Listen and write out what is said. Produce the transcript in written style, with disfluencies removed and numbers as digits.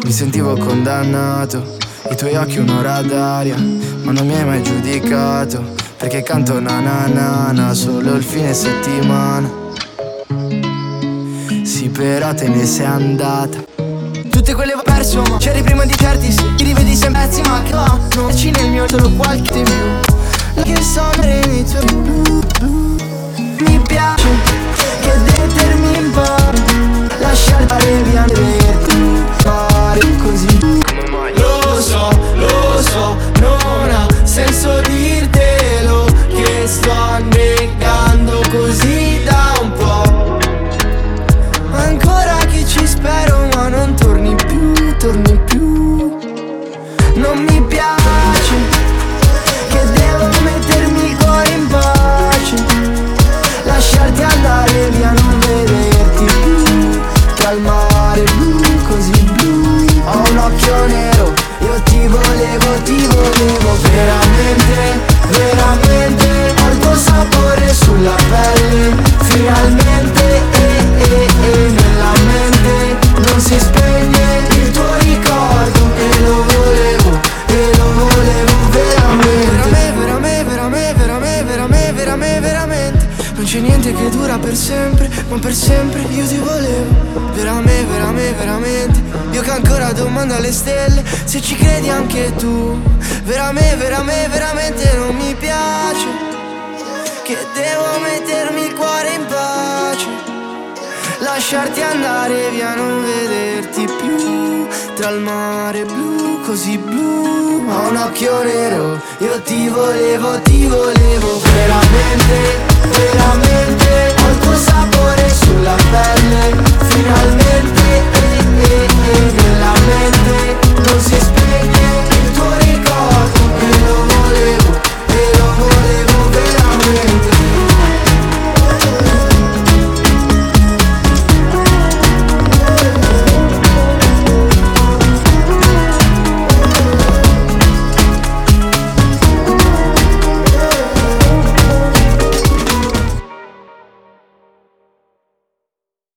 Mi sentivo condannato, i tuoi occhi un'ora d'aria, ma non mi hai mai giudicato, perché canto na na na na solo il fine settimana. Sì, però te ne sei andata. Tutte quelle ho perso, ma c'eri prima di certi, sì. Ti rivedi sempre pezzi, ma che va, non ci nel mio solo qualche di più. La che sono i tuoi blu blu. Mi piace che determini un po', lasciare fare via tu, fare così. Lo so, non ha senso dirtelo, che sto annegando così da un po'. Ancora che ci spero, ma non torni più. Non mi piace che devo mettermi il cuore in pace, lasciarti andare via, non vederti più. Tra il mare blu, così blu, ho un occhio nero, io ti volevo veramente, veramente. Ho il tuo sapore sulla pelle, finalmente, nella mente non si spegne il tuo ricordo, e lo volevo veramente. Non c'è niente che dura per sempre, ma per sempre io ti volevo veramente. Io che ancora domando alle stelle se ci credi anche tu. Veramente non mi piace che devo mettermi il cuore in pace, lasciarti andare via, non vederti più. Tra il mare blu, così blu, ho un occhio nero, io ti volevo veramente,